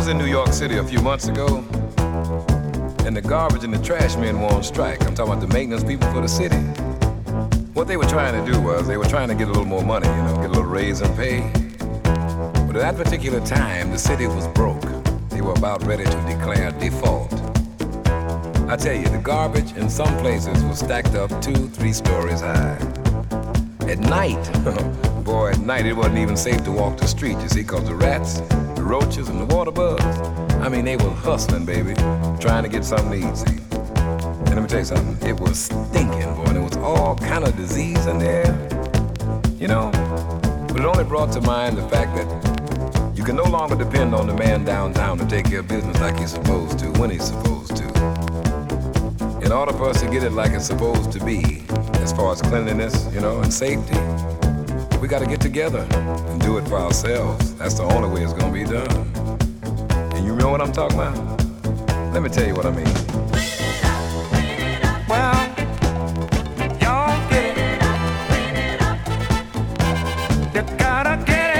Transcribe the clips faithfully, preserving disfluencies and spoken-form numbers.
was in New York City a few months ago, and the garbage and the trash men were on strike. I'm talking about the maintenance people for the city. What they were trying to do was they were trying to get a little more money, you know, get a little raise in pay. But at that particular time, the city was broke. They were about ready to declare default. I tell you, the garbage in some places was stacked up two, three stories high. At night, boy, at night it wasn't even safe to walk the street, you see, because the rats, the roaches, and the water bugs, I mean, they were hustling, baby, trying to get something to eat, see. And let me tell you something, it was stinking, boy, and there was all kind of disease in there, you know. But it only brought to mind the fact that you can no longer depend on the man downtown to take care of business like he's supposed to, when he's supposed to. In order for us to get it like it's supposed to be, as far as cleanliness, you know, and safety, we got to get together and do it for ourselves. That's the only way it's going to be done. And you know what I'm talking about? Let me tell you what I mean. Well, y'all get it. You gotta get it.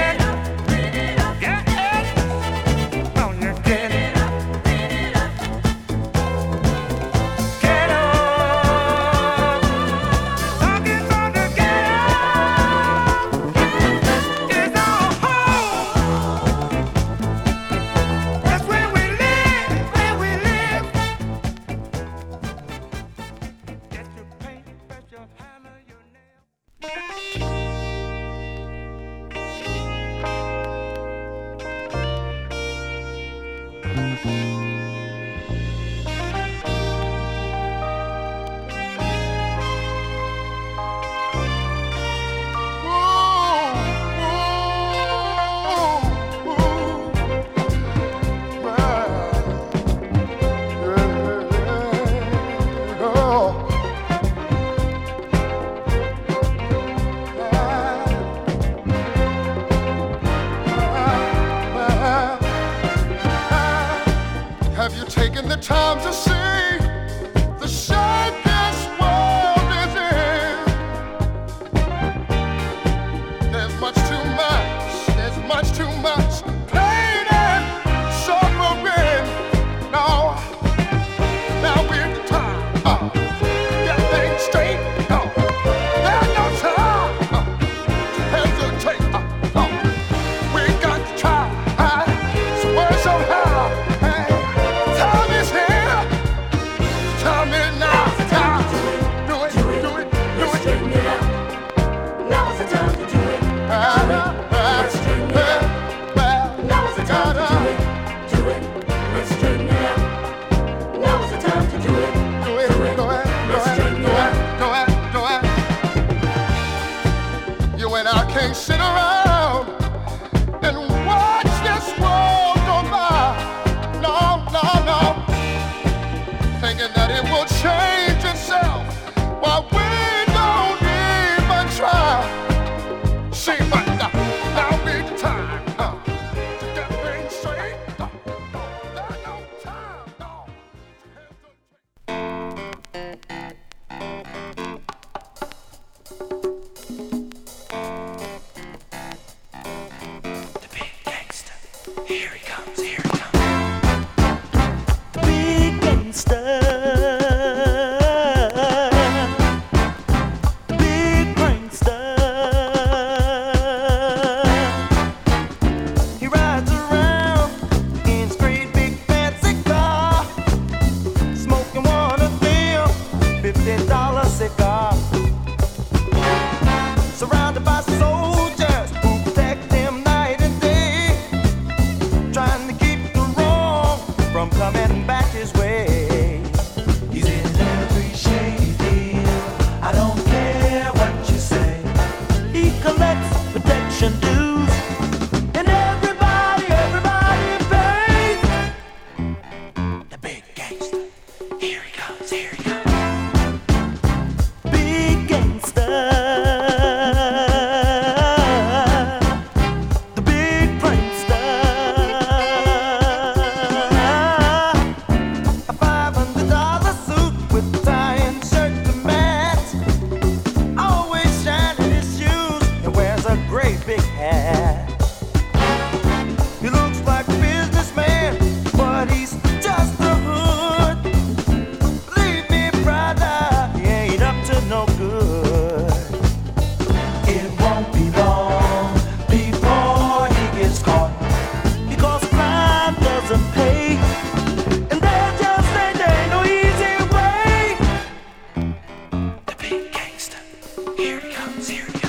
Serious.